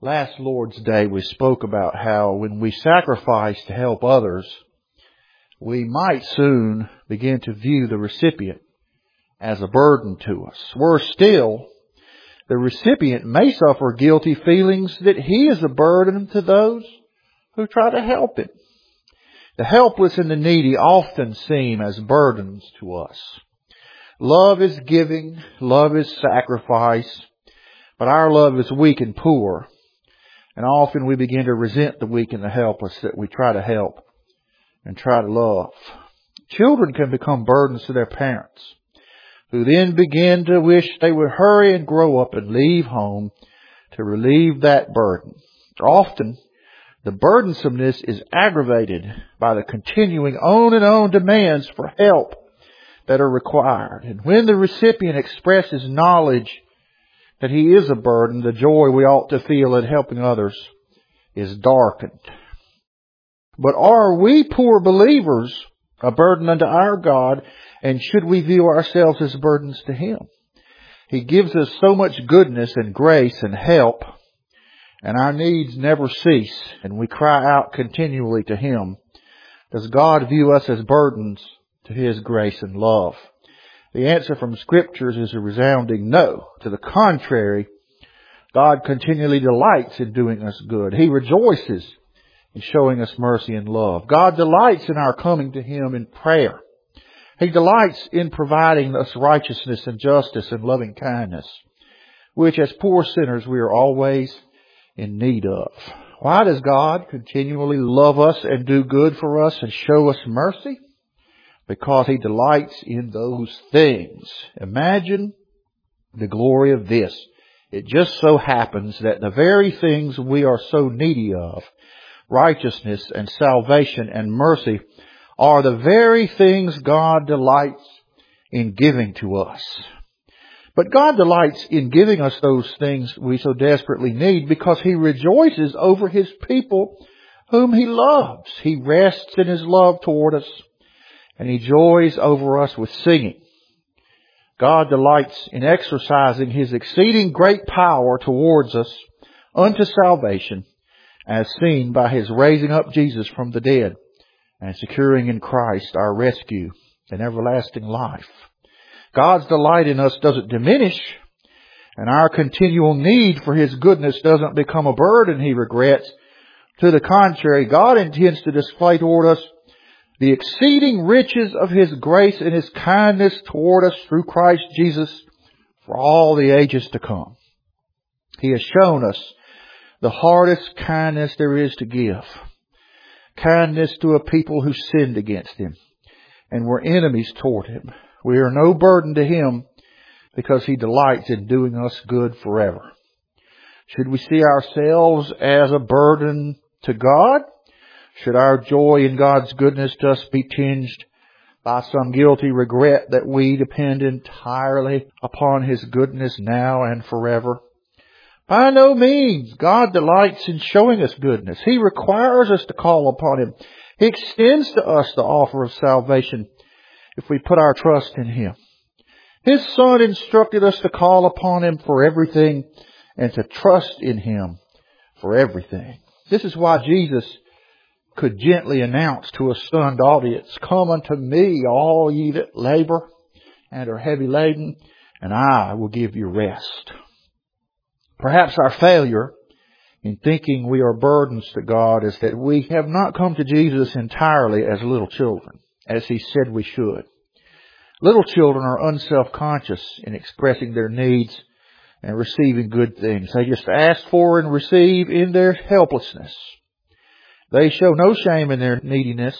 Last Lord's Day we spoke about how when we sacrifice to help others, we might soon begin to view the recipient as a burden to us. Worse still, the recipient may suffer guilty feelings that he is a burden to those who try to help him. The helpless and the needy often seem as burdens to us. Love is giving, love is sacrifice, but our love is weak and poor. And often we begin to resent the weak and the helpless that we try to help and try to love. Children can become burdens to their parents, who then begin to wish they would hurry and grow up and leave home to relieve that burden. Often, the burdensomeness is aggravated by the continuing on and on demands for help that are required. And when the recipient expresses knowledge that he is a burden, the joy we ought to feel at helping others is darkened. But are we poor believers a burden unto our God, and should we view ourselves as burdens to Him? He gives us so much goodness and grace and help, and our needs never cease, and we cry out continually to Him. Does God view us as burdens to His grace and love? The answer from Scriptures is a resounding no. To the contrary, God continually delights in doing us good. He rejoices in showing us mercy and love. God delights in our coming to Him in prayer. He delights in providing us righteousness and justice and loving kindness, which as poor sinners we are always in need of. Why does God continually love us and do good for us and show us mercy? Because He delights in those things. Imagine the glory of this. It just so happens that the very things we are so needy of, righteousness and salvation and mercy, are the very things God delights in giving to us. But God delights in giving us those things we so desperately need because He rejoices over His people whom He loves. He rests in His love toward us, and He joys over us with singing. God delights in exercising His exceeding great power towards us unto salvation, as seen by His raising up Jesus from the dead and securing in Christ our rescue and everlasting life. God's delight in us doesn't diminish, and our continual need for His goodness doesn't become a burden He regrets. To the contrary, God intends to display toward us the exceeding riches of His grace and His kindness toward us through Christ Jesus for all the ages to come. He has shown us the hardest kindness there is to give. Kindness to a people who sinned against Him and were enemies toward Him. We are no burden to Him because He delights in doing us good forever. Should we see ourselves as a burden to God? Should our joy in God's goodness just be tinged by some guilty regret that we depend entirely upon His goodness now and forever? By no means. God delights in showing us goodness. He requires us to call upon Him. He extends to us the offer of salvation if we put our trust in Him. His Son instructed us to call upon Him for everything and to trust in Him for everything. This is why Jesus could gently announce to a stunned audience, "Come unto me, all ye that labor and are heavy laden, and I will give you rest." Perhaps our failure in thinking we are burdens to God is that we have not come to Jesus entirely as little children, as He said we should. Little children are unself-conscious in expressing their needs and receiving good things. They just ask for and receive in their helplessness. They show no shame in their neediness,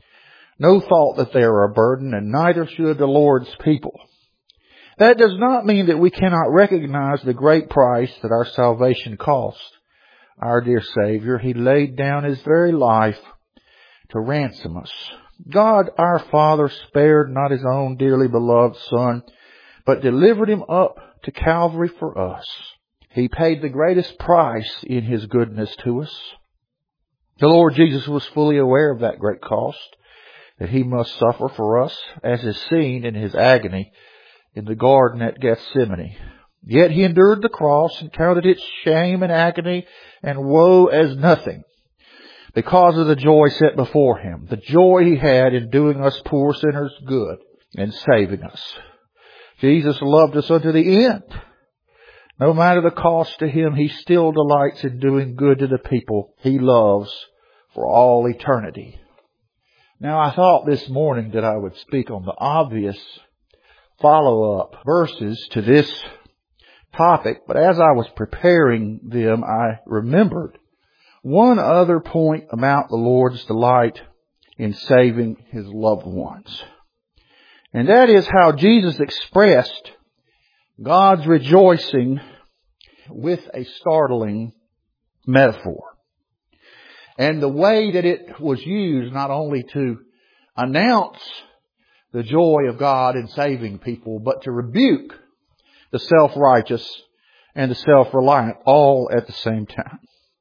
no thought that they are a burden, and neither should the Lord's people. That does not mean that we cannot recognize the great price that our salvation cost. Our dear Savior, He laid down His very life to ransom us. God our Father spared not His own dearly beloved Son, but delivered Him up to Calvary for us. He paid the greatest price in His goodness to us. The Lord Jesus was fully aware of that great cost that He must suffer for us, as is seen in His agony in the garden at Gethsemane. Yet He endured the cross and counted its shame and agony and woe as nothing because of the joy set before Him, the joy He had in doing us poor sinners good and saving us. Jesus loved us unto the end. No matter the cost to Him, He still delights in doing good to the people He loves for all eternity. Now, I thought this morning that I would speak on the obvious follow-up verses to this topic, but as I was preparing them, I remembered one other point about the Lord's delight in saving His loved ones. And that is how Jesus expressed God's rejoicing with a startling metaphor. And the way that it was used not only to announce the joy of God in saving people, but to rebuke the self-righteous and the self-reliant all at the same time.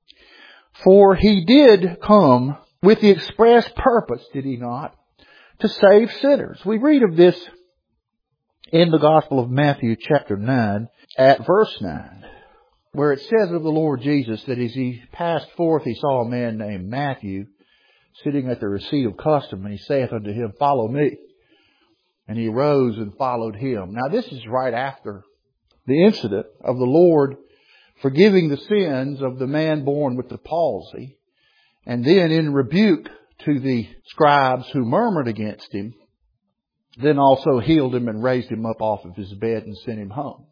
For He did come with the express purpose, did He not, to save sinners. We read of this in the Gospel of Matthew chapter 9 at verse 9, where it says of the Lord Jesus that as He passed forth, He saw a man named Matthew sitting at the receipt of custom, and He saith unto him, Follow me. And he arose and followed Him. Now this is right after the incident of the Lord forgiving the sins of the man born with the palsy, and then in rebuke to the scribes who murmured against Him, then also healed him and raised him up off of his bed and sent him home.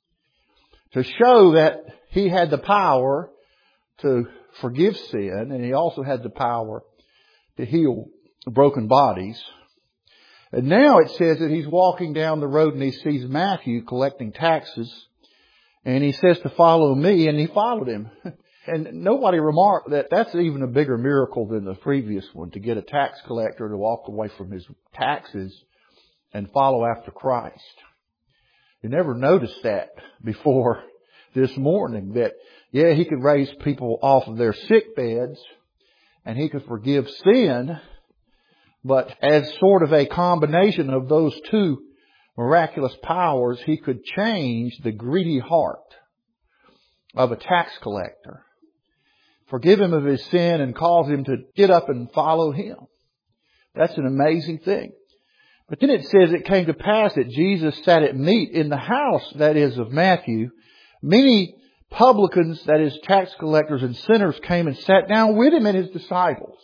To show that He had the power to forgive sin, and He also had the power to heal broken bodies. And now it says that He's walking down the road and He sees Matthew collecting taxes. And He says to follow me, and he followed him. And nobody remarked that that's even a bigger miracle than the previous one, to get a tax collector to walk away from his taxes and follow after Christ. You never noticed that before this morning, that yeah, He could raise people off of their sick beds and He could forgive sin, but as sort of a combination of those two miraculous powers, He could change the greedy heart of a tax collector, forgive him of his sin, and cause him to get up and follow Him. That's an amazing thing. But then it says it came to pass that Jesus sat at meat in the house, that is, of Matthew. Many publicans, that is, tax collectors and sinners, came and sat down with Him and His disciples.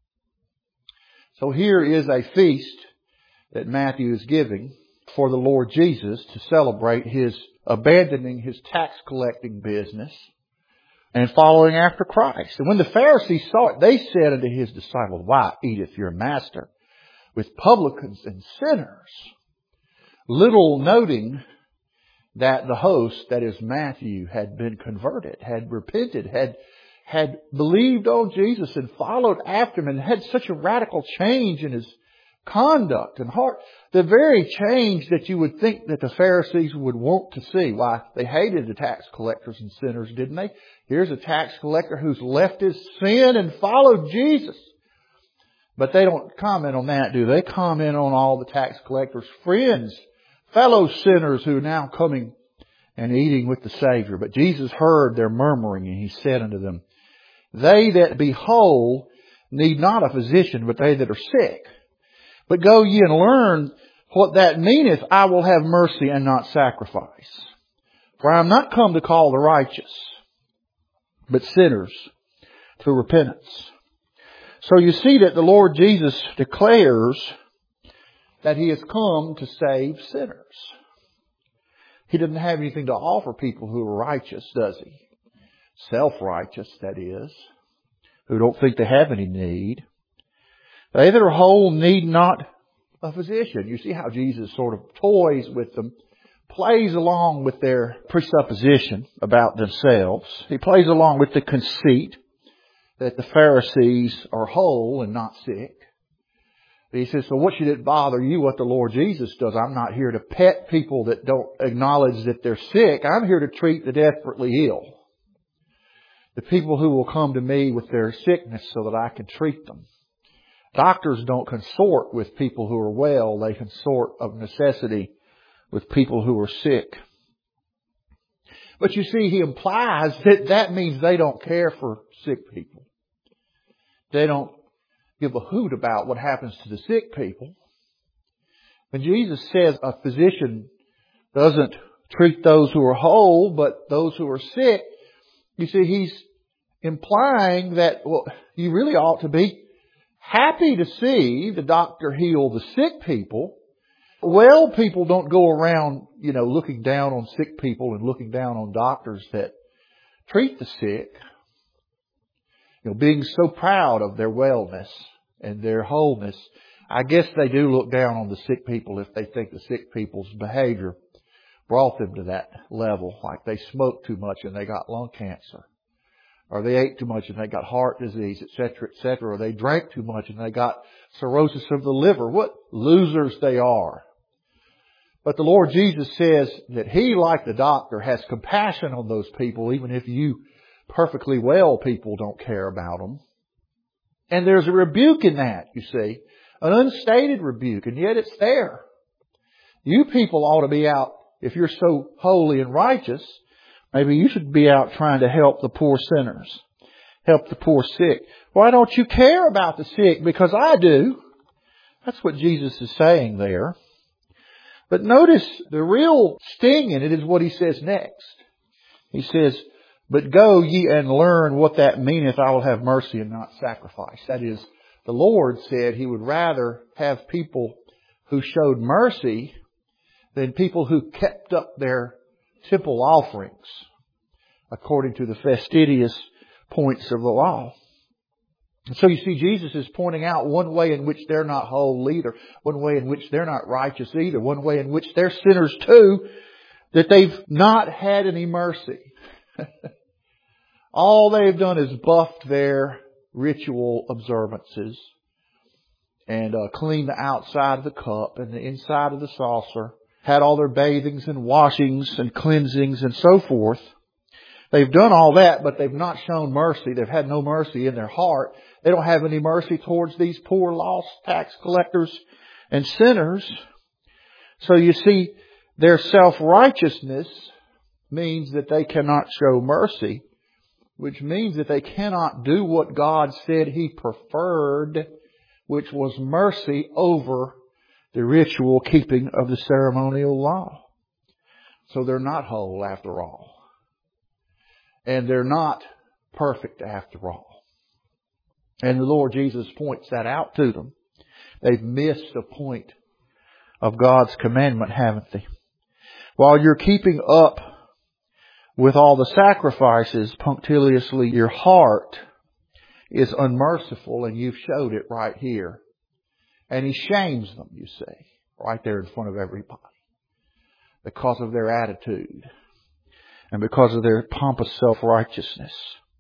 So here is a feast that Matthew is giving for the Lord Jesus to celebrate His abandoning His tax collecting business and following after Christ. And when the Pharisees saw it, they said unto His disciples, Why eateth your master with publicans and sinners? Little noting that the host, that is Matthew, had been converted, had repented, had believed on Jesus and followed after Him, and had such a radical change in his conduct and heart. The very change that you would think that the Pharisees would want to see. Why, they hated the tax collectors and sinners, didn't they? Here's a tax collector who's left his sin and followed Jesus. But they don't comment on that, do they? Comment on all the tax collectors' friends, fellow sinners who are now coming and eating with the Savior. But Jesus heard their murmuring, and He said unto them, They that be whole need not a physician, but they that are sick. But go ye and learn what that meaneth, I will have mercy and not sacrifice. For I am not come to call the righteous, but sinners to repentance. So you see that the Lord Jesus declares that He has come to save sinners. He doesn't have anything to offer people who are righteous, does He? Self-righteous, that is, who don't think they have any need. They that are whole need not a physician. You see how Jesus sort of toys with them, plays along with their presupposition about themselves. He plays along with the conceit that the Pharisees are whole and not sick. He says, so what should it bother you what the Lord Jesus does? I'm not here to pet people that don't acknowledge that they're sick. I'm here to treat the desperately ill. The people who will come to me with their sickness so that I can treat them. Doctors don't consort with people who are well. They consort of necessity with people who are sick. But you see, he implies that that means they don't care for sick people. They don't give a hoot about what happens to the sick people. When Jesus says a physician doesn't treat those who are whole, but those who are sick, you see, he's implying that, well, you really ought to be happy to see the doctor heal the sick people. Well, people don't go around, looking down on sick people and looking down on doctors that treat the sick. Being so proud of their wellness and their wholeness. I guess they do look down on the sick people if they think the sick people's behavior brought them to that level. Like they smoked too much and they got lung cancer. Or they ate too much and they got heart disease, etc., etc. Or they drank too much and they got cirrhosis of the liver. What losers they are. But the Lord Jesus says that He, like the doctor, has compassion on those people, even if you perfectly well people don't care about them. And there's a rebuke in that, you see. An unstated rebuke, and yet it's there. You people ought to be out, if you're so holy and righteous, maybe you should be out trying to help the poor sinners. Help the poor sick. Why don't you care about the sick? Because I do. That's what Jesus is saying there. But notice the real sting in it is what He says next. He says, but go ye and learn what that meaneth, I will have mercy and not sacrifice. That is, the Lord said He would rather have people who showed mercy than people who kept up their temple offerings according to the fastidious points of the law. And so you see, Jesus is pointing out one way in which they're not whole either, one way in which they're not righteous either, one way in which they're sinners too, that they've not had any mercy. All they've done is buffed their ritual observances and cleaned the outside of the cup and the inside of the saucer, had all their bathings and washings and cleansings and so forth. They've done all that, but they've not shown mercy. They've had no mercy in their heart. They don't have any mercy towards these poor lost tax collectors and sinners. So you see, their self-righteousness means that they cannot show mercy, which means that they cannot do what God said He preferred, which was mercy over the ritual keeping of the ceremonial law. So they're not whole after all. And they're not perfect after all. And the Lord Jesus points that out to them. They've missed the point of God's commandment, haven't they? While you're keeping up with all the sacrifices punctiliously, your heart is unmerciful, and you've showed it right here. And He shames them, you see, right there in front of everybody, because of their attitude and because of their pompous self-righteousness.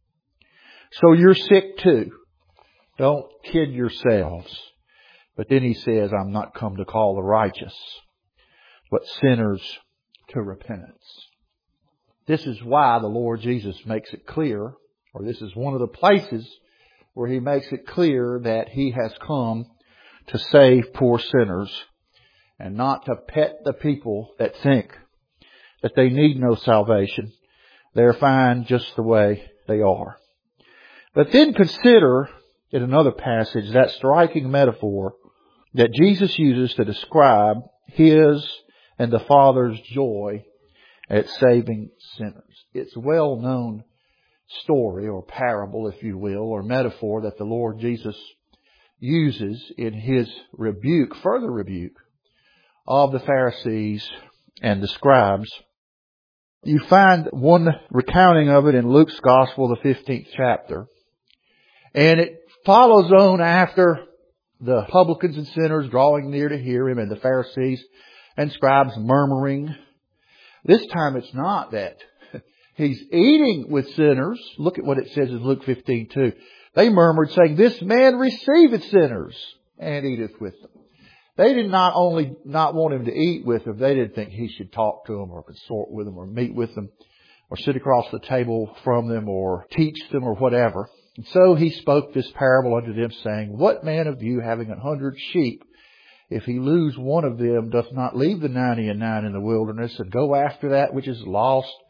So you're sick too. Don't kid yourselves. But then He says, I'm not come to call the righteous, but sinners to repentance. This is why the Lord Jesus makes it clear, or this is one of the places where He makes it clear that He has come to save poor sinners and not to pet the people that think that they need no salvation. They're fine just the way they are. But then consider in another passage that striking metaphor that Jesus uses to describe His and the Father's joy at saving sinners. It's a well-known story or parable, if you will, or metaphor that the Lord Jesus uses in His rebuke, further rebuke of the Pharisees and the scribes. You find one recounting of it in Luke's Gospel, the 15th chapter. And it follows on after the publicans and sinners drawing near to hear Him and the Pharisees and scribes murmuring. This time it's not that He's eating with sinners. Look at what it says in Luke 15:2. They murmured, saying, this man receiveth sinners and eateth with them. They did not only not want Him to eat with them, they didn't think He should talk to them or consort with them or meet with them or sit across the table from them or teach them or whatever. And so He spoke this parable unto them, saying, what man of you, having 100 sheep, if he lose one of them, doth not leave the 99 in the wilderness and go after that which is lost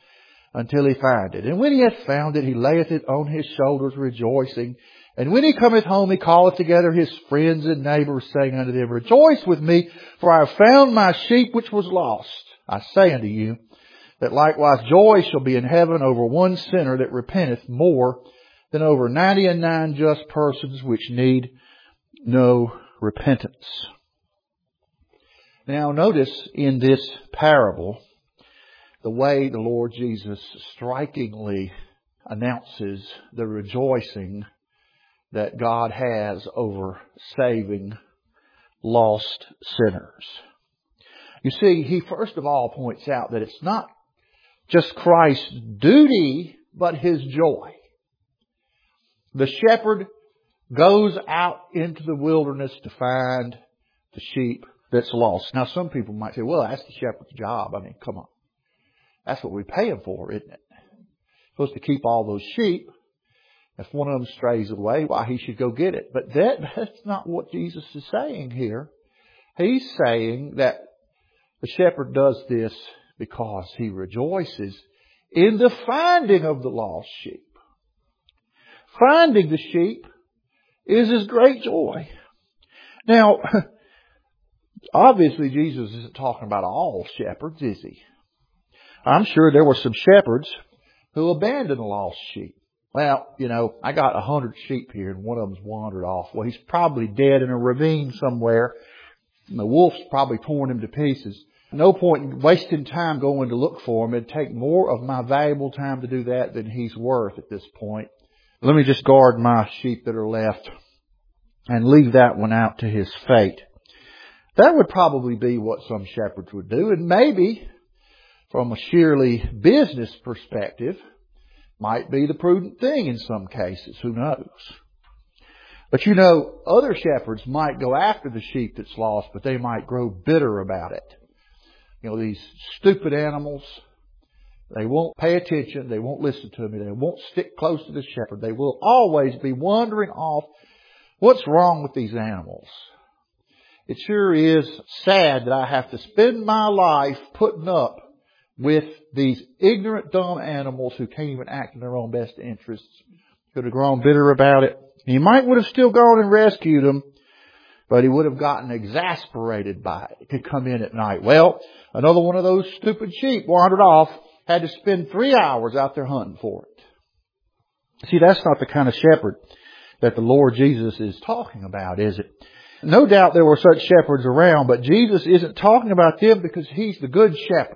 until he find it. And when he hath found it, he layeth it on his shoulders, rejoicing. And when he cometh home, he calleth together his friends and neighbors, saying unto them, Rejoice with me, for I have found my sheep which was lost. I say unto you, that likewise joy shall be in heaven over one sinner that repenteth more than over 99 just persons which need no repentance. Now notice in this parable the way the Lord Jesus strikingly announces the rejoicing that God has over saving lost sinners. You see, he first of all points out that it's not just Christ's duty, but his joy. The shepherd goes out into the wilderness to find the sheep that's lost. Now, some people might say, well, that's the shepherd's job. I mean, come on. That's what we pay him for, isn't it? Supposed to keep all those sheep. If one of them strays away, why, he should go get it. But that's not what Jesus is saying here. He's saying that the shepherd does this because he rejoices in the finding of the lost sheep. Finding the sheep is his great joy. Now, obviously Jesus isn't talking about all shepherds, is he? I'm sure there were some shepherds who abandoned the lost sheep. Well, I got 100 sheep here and one of them's wandered off. Well, he's probably dead in a ravine somewhere. And the wolf's probably torn him to pieces. No point in wasting time going to look for him. It'd take more of my valuable time to do that than he's worth at this point. Let me just guard my sheep that are left and leave that one out to his fate. That would probably be what some shepherds would do. And maybe, from a sheerly business perspective, might be the prudent thing in some cases. Who knows? But other shepherds might go after the sheep that's lost, but they might grow bitter about it. These stupid animals, they won't pay attention. They won't listen to me. They won't stick close to the shepherd. They will always be wandering off. What's wrong with these animals? It sure is sad that I have to spend my life putting up with these ignorant, dumb animals who can't even act in their own best interests. Could have grown bitter about it. He might would have still gone and rescued them, but he would have gotten exasperated by it. He could come in at night. Well, another one of those stupid sheep wandered off, had to spend 3 hours out there hunting for it. See, that's not the kind of shepherd that the Lord Jesus is talking about, is it? No doubt there were such shepherds around, but Jesus isn't talking about them because he's the good shepherd.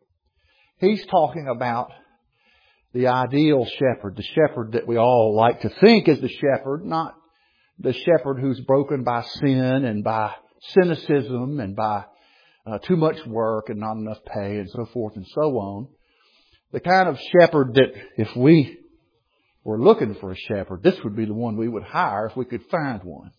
He's talking about the ideal shepherd, the shepherd that we all like to think is the shepherd, not the shepherd who's broken by sin and by cynicism and by too much work and not enough pay and so forth and so on. The kind of shepherd that if we were looking for a shepherd, this would be the one we would hire if we could find one.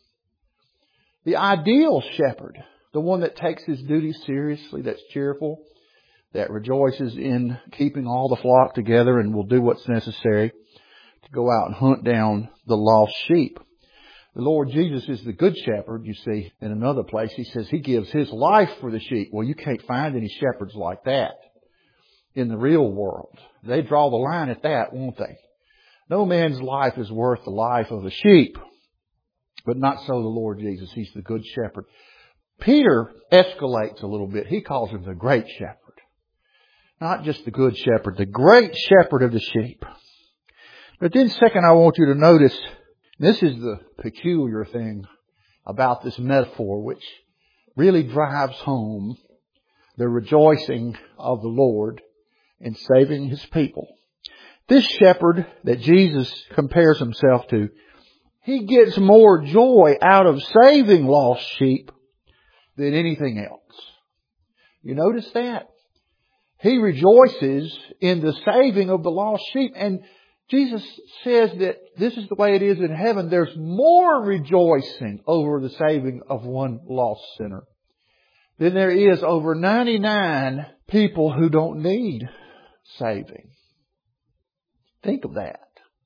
The ideal shepherd, the one that takes his duty seriously, that's cheerful, that rejoices in keeping all the flock together and will do what's necessary to go out and hunt down the lost sheep. The Lord Jesus is the good shepherd. You see, in another place, he says he gives his life for the sheep. Well, you can't find any shepherds like that in the real world. They draw the line at that, won't they? No man's life is worth the life of a sheep. But not so the Lord Jesus. He's the good shepherd. Peter escalates a little bit. He calls him the great shepherd. Not just the good shepherd, the great shepherd of the sheep. But then second, I want you to notice, this is the peculiar thing about this metaphor, which really drives home the rejoicing of the Lord in saving his people. This shepherd that Jesus compares himself to, he gets more joy out of saving lost sheep than anything else. You notice that? He rejoices in the saving of the lost sheep. And Jesus says that this is the way it is in heaven. There's more rejoicing over the saving of one lost sinner than there is over 99 people who don't need saving. Think of that.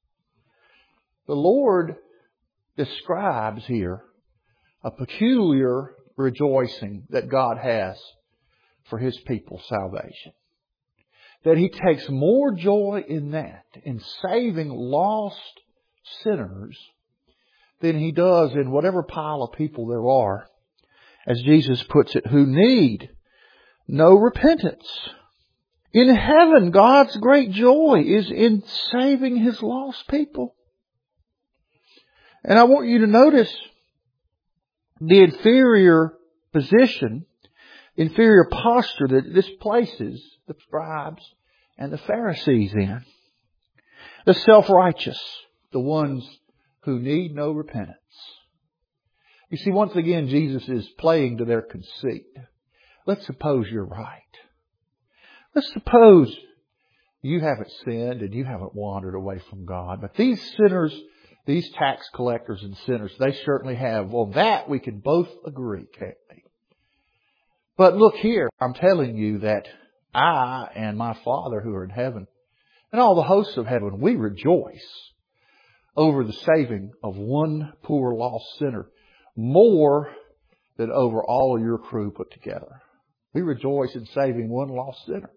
The Lord describes here a peculiar rejoicing that God has for his people's salvation. that He takes more joy in that, in saving lost sinners, than He does in whatever pile of people there are, as Jesus puts it, who need no repentance. In heaven, God's great joy is in saving His lost people. And I want you to notice the inferior position, inferior posture that this places the scribes and the Pharisees in. The self-righteous, the ones who need no repentance. You see, once again, Jesus is playing to their conceit. Let's suppose you're right. Let's suppose you haven't sinned and you haven't wandered away from God. But these sinners, these tax collectors and sinners, they certainly have. Well, that we can both agree, can't we? But look here, I'm telling you that I and my Father who are in heaven and all the hosts of heaven, we rejoice over the saving of one poor lost sinner more than over all your crew put together. We rejoice in saving one lost sinner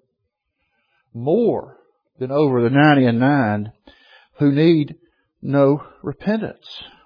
more than over the 99 who need no repentance.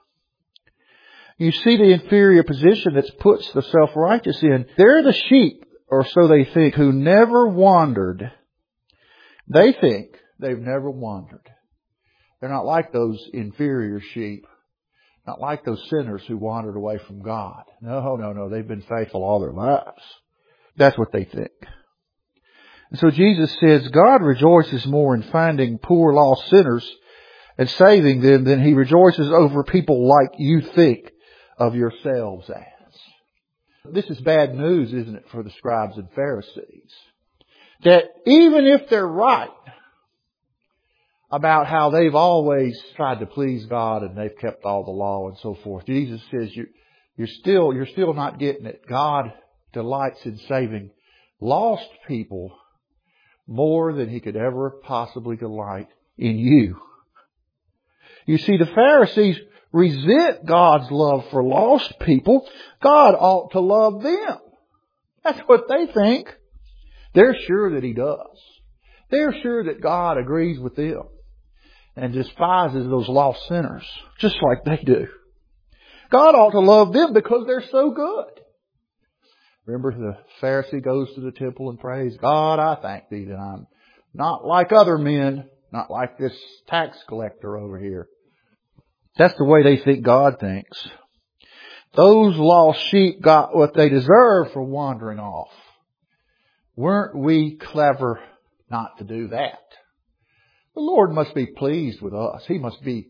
You see the inferior position that puts the self-righteous in. They're the sheep, or so they think, who never wandered. They think they've never wandered. They're not like those inferior sheep, not like those sinners who wandered away from God. No, they've been faithful all their lives. That's what they think. And so Jesus says God rejoices more in finding poor lost sinners and saving them than He rejoices over people like you think of yourselves as. This is bad news, isn't it, for the scribes and Pharisees? That even if they're right about how they've always tried to please God and they've kept all the law and so forth, Jesus says you're still not getting it. God delights in saving lost people more than He could ever possibly delight in you. You see, the Pharisees resent God's love for lost people. God ought to love them. That's what they think. They're sure that He does. They're sure that God agrees with them and despises those lost sinners, just like they do. God ought to love them because they're so good. Remember, the Pharisee goes to the temple and prays, God, I thank Thee that I'm not like other men, not like this tax collector over here. That's the way they think God thinks. Those lost sheep got what they deserve for wandering off. Weren't we clever not to do that? The Lord must be pleased with us. He must be,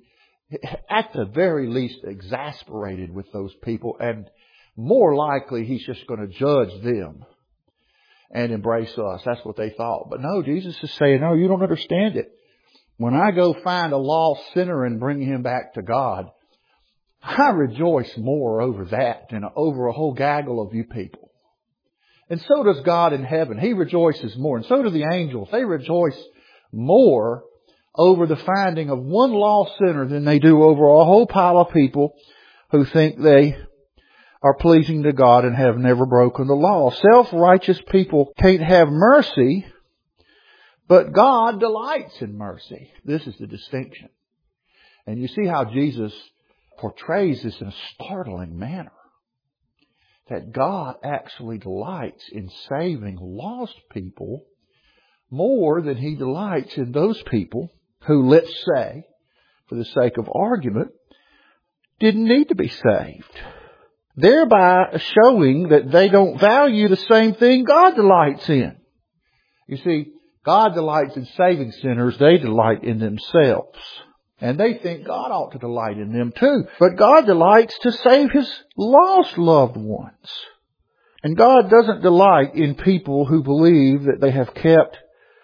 at the very least, exasperated with those people, and more likely He's just going to judge them and embrace us. That's what they thought. But no, Jesus is saying, no, you don't understand it. When I go find a lost sinner and bring him back to God, I rejoice more over that than over a whole gaggle of you people. And so does God in heaven. He rejoices more. And so do the angels. They rejoice more over the finding of one lost sinner than they do over a whole pile of people who think they are pleasing to God and have never broken the law. Self-righteous people can't have mercy, but God delights in mercy. This is the distinction. And you see how Jesus portrays this in a startling manner. That God actually delights in saving lost people more than He delights in those people who, let's say, for the sake of argument, didn't need to be saved. Thereby showing that they don't value the same thing God delights in. You see, God delights in saving sinners. They delight in themselves. And they think God ought to delight in them too. But God delights to save His lost loved ones. And God doesn't delight in people who believe that they have kept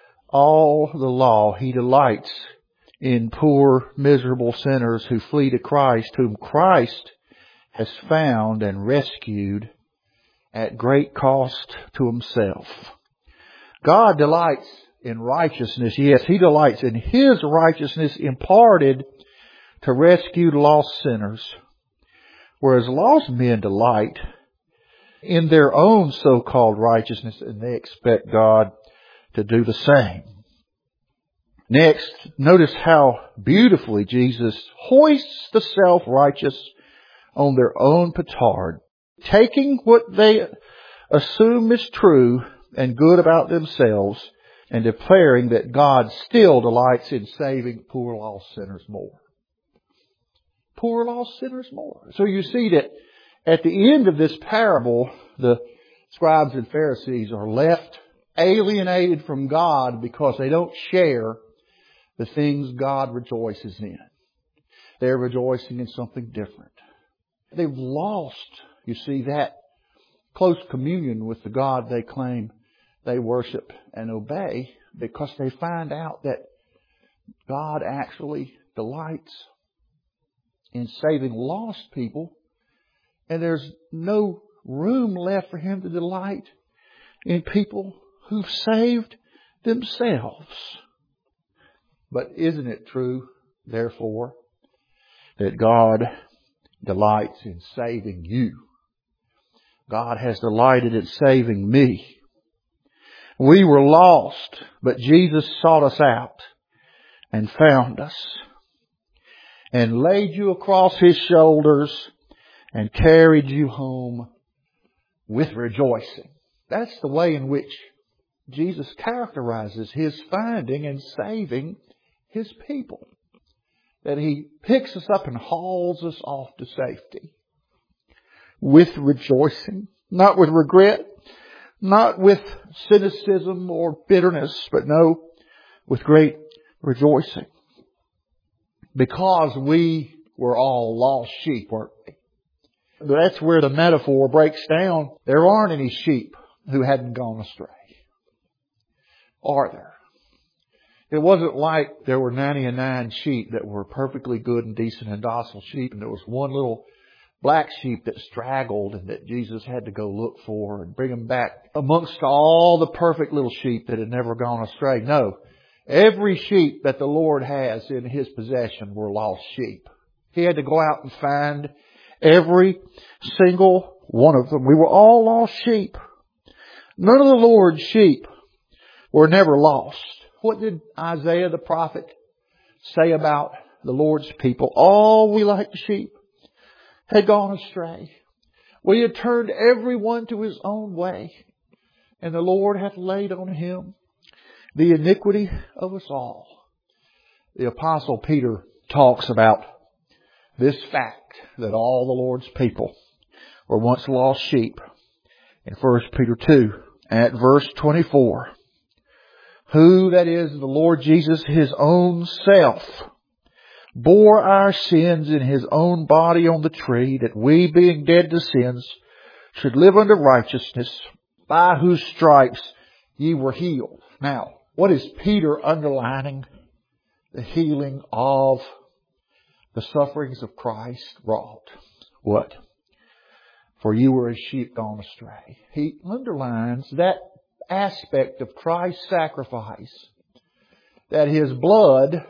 all the law. He delights in poor, miserable sinners who flee to Christ, whom Christ has found and rescued at great cost to Himself. God delights in righteousness. Yes, He delights in His righteousness imparted to rescue lost sinners. Whereas lost men delight in their own so-called righteousness, and they expect God to do the same. Next, notice how beautifully Jesus hoists the self-righteous on their own petard, taking what they assume is true and good about themselves and declaring that God still delights in saving poor lost sinners more. Poor lost sinners more. So you see that at the end of this parable, the scribes and Pharisees are left alienated from God because they don't share the things God rejoices in. They're rejoicing in something different. They've lost, you see, that close communion with the God they claim they worship and obey because they find out that God actually delights in saving lost people, and there's no room left for Him to delight in people who've saved themselves. But isn't it true, therefore, that God delights in saving you? God has delighted in saving me. We were lost, but Jesus sought us out and found us and laid you across His shoulders and carried you home with rejoicing. That's the way in which Jesus characterizes His finding and saving His people. That He picks us up and hauls us off to safety with rejoicing, not with regret, not with cynicism or bitterness, but no, with great rejoicing. Because we were all lost sheep, weren't we? That's where the metaphor breaks down. There aren't any sheep who hadn't gone astray. Are there? It wasn't like there were 99 sheep that were perfectly good and decent and docile sheep, and there was one little black sheep that straggled and that Jesus had to go look for and bring him back amongst all the perfect little sheep that had never gone astray. No. Every sheep that the Lord has in His possession were lost sheep. He had to go out and find every single one of them. We were all lost sheep. None of the Lord's sheep were never lost. What did Isaiah the prophet say about the Lord's people? All we like sheep had gone astray. We had turned everyone to his own way, and the Lord hath laid on Him the iniquity of us all. The Apostle Peter talks about this fact that all the Lord's people were once lost sheep in 1 Peter 2 at verse 24. Who, that is, the Lord Jesus, His own self, bore our sins in His own body on the tree, that we, being dead to sins, should live unto righteousness, by whose stripes ye were healed. Now, what is Peter underlining? The healing of the sufferings of Christ wrought. What? For you were as sheep gone astray. He underlines that aspect of Christ's sacrifice, that His blood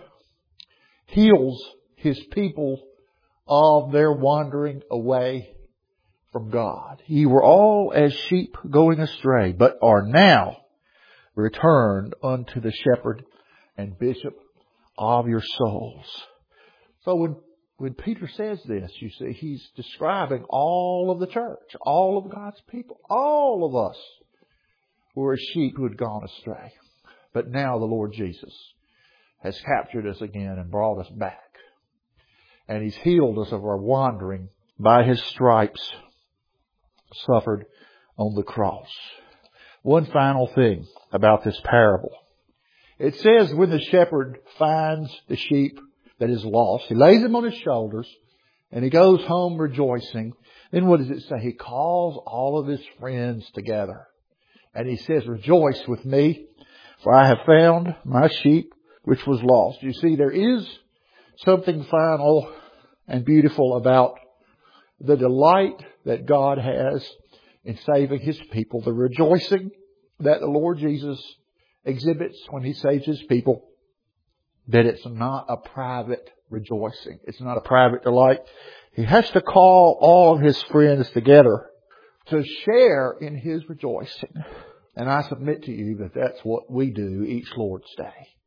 heals His people of their wandering away from God. Ye were all as sheep going astray, but are now returned unto the shepherd and bishop of your souls. So when Peter says this, you see, he's describing all of the church, all of God's people, all of us were as sheep who had gone astray. But now the Lord Jesus has captured us again and brought us back. And He's healed us of our wandering by His stripes suffered on the cross. One final thing about this parable. It says when the shepherd finds the sheep that is lost, he lays him on his shoulders and he goes home rejoicing. Then what does it say? He calls all of his friends together. And he says, rejoice with me, for I have found my sheep which was lost. You see, there is something final and beautiful about the delight that God has in saving His people, the rejoicing that the Lord Jesus exhibits when He saves His people, that it's not a private rejoicing. It's not a private delight. He has to call all of His friends together to share in His rejoicing. And I submit to you that that's what we do each Lord's Day.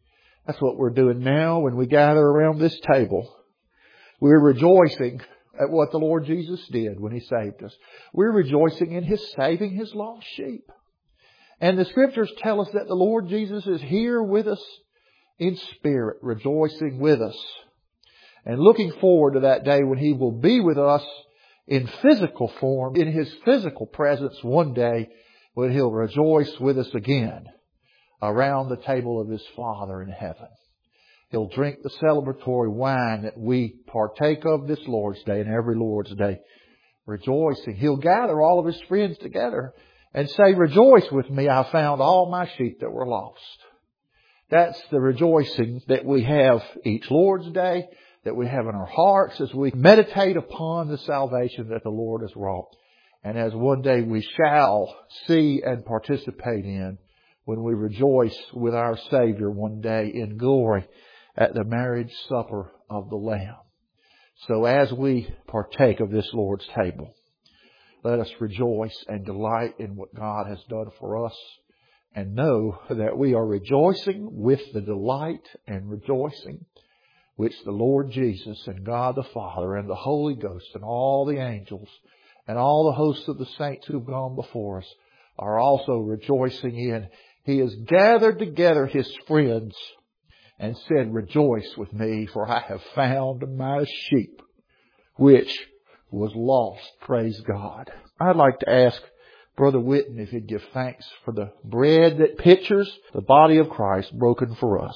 That's what we're doing now when we gather around this table. We're rejoicing at what the Lord Jesus did when He saved us. We're rejoicing in His saving His lost sheep. And the Scriptures tell us that the Lord Jesus is here with us in spirit, rejoicing with us. And looking forward to that day when He will be with us in physical form, in His physical presence one day, when He'll rejoice with us again around the table of His Father in heaven. He'll drink the celebratory wine that we partake of this Lord's Day and every Lord's Day, rejoicing. He'll gather all of His friends together and say, "Rejoice with me, I found all my sheep that were lost." That's the rejoicing that we have each Lord's Day, that we have in our hearts as we meditate upon the salvation that the Lord has wrought. And as one day we shall see and participate in when we rejoice with our Savior one day in glory at the marriage supper of the Lamb. So as we partake of this Lord's table, let us rejoice and delight in what God has done for us, and know that we are rejoicing with the delight and rejoicing which the Lord Jesus and God the Father and the Holy Ghost and all the angels and all the hosts of the saints who have gone before us are also rejoicing in. He has gathered together His friends and said, "Rejoice with me, for I have found my sheep, which was lost." Praise God. I'd like to ask Brother Whitten if he'd give thanks for the bread that pictures the body of Christ broken for us.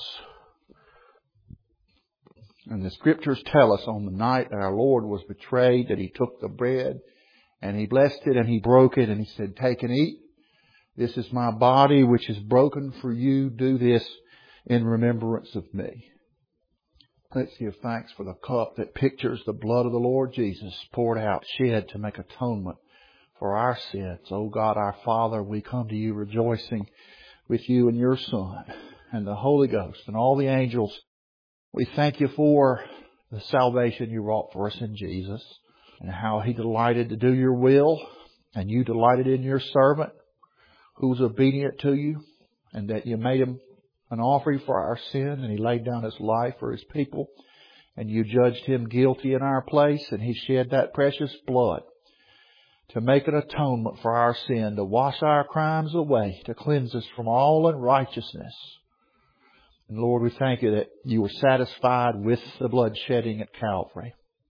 And the Scriptures tell us on the night that our Lord was betrayed that He took the bread and He blessed it and He broke it and He said, "Take and eat. This is my body which is broken for you. Do this in remembrance of me." Let's give thanks for the cup that pictures the blood of the Lord Jesus poured out, shed to make atonement for our sins. Oh God, our Father, we come to You rejoicing with You and Your Son and the Holy Ghost and all the angels. We thank You for the salvation You wrought for us in Jesus, and how He delighted to do Your will, and You delighted in Your servant who was obedient to You, and that You made Him an offering for our sin, and He laid down His life for His people, and You judged Him guilty in our place, and He shed that precious blood to make an atonement for our sin, to wash our crimes away, to cleanse us from all unrighteousness. And Lord, we thank You that You were satisfied with the blood shedding at Calvary,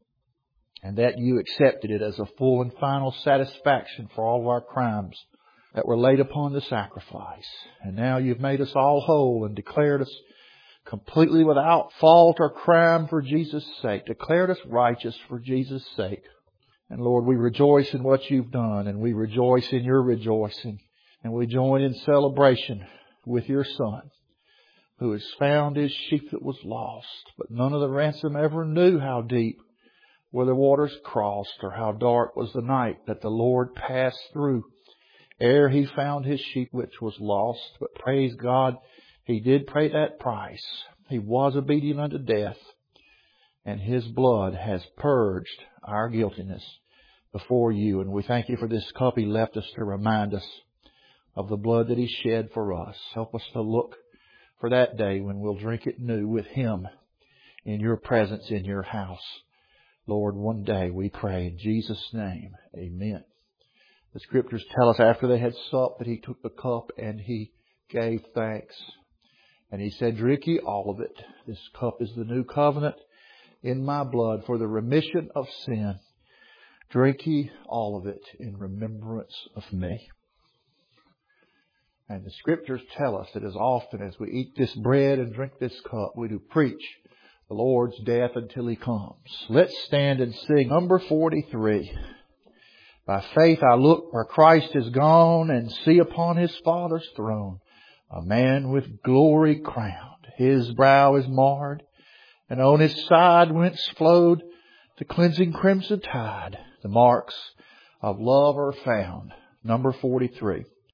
and that You accepted it as a full and final satisfaction for all of our crimes that were laid upon the sacrifice. And now You've made us all whole and declared us completely without fault or crime for Jesus' sake, declared us righteous for Jesus' sake. And Lord, we rejoice in what You've done, and we rejoice in Your rejoicing, and we join in celebration with Your Son, who has found His sheep that was lost. But none of the ransom ever knew how deep were the waters crossed, or how dark was the night that the Lord passed through ere He found His sheep which was lost. But praise God, He did pay that price. He was obedient unto death, and His blood has purged our guiltiness before You. And we thank You for this cup He left us to remind us of the blood that He shed for us. Help us to look for that day when we'll drink it new with Him in Your presence in Your house. Lord, one day we pray in Jesus' name. Amen. The Scriptures tell us after they had supped that He took the cup and He gave thanks. And He said, "Drink ye all of it. This cup is the new covenant in my blood for the remission of sin. Drink ye all of it in remembrance of me." And the Scriptures tell us that as often as we eat this bread and drink this cup, we do preach the Lord's death until He comes. Let's stand and sing number 43. By faith I look where Christ is gone, and see upon His Father's throne a man with glory crowned. His brow is marred, and on His side whence flowed the cleansing crimson tide. The marks of love are found. Number 43.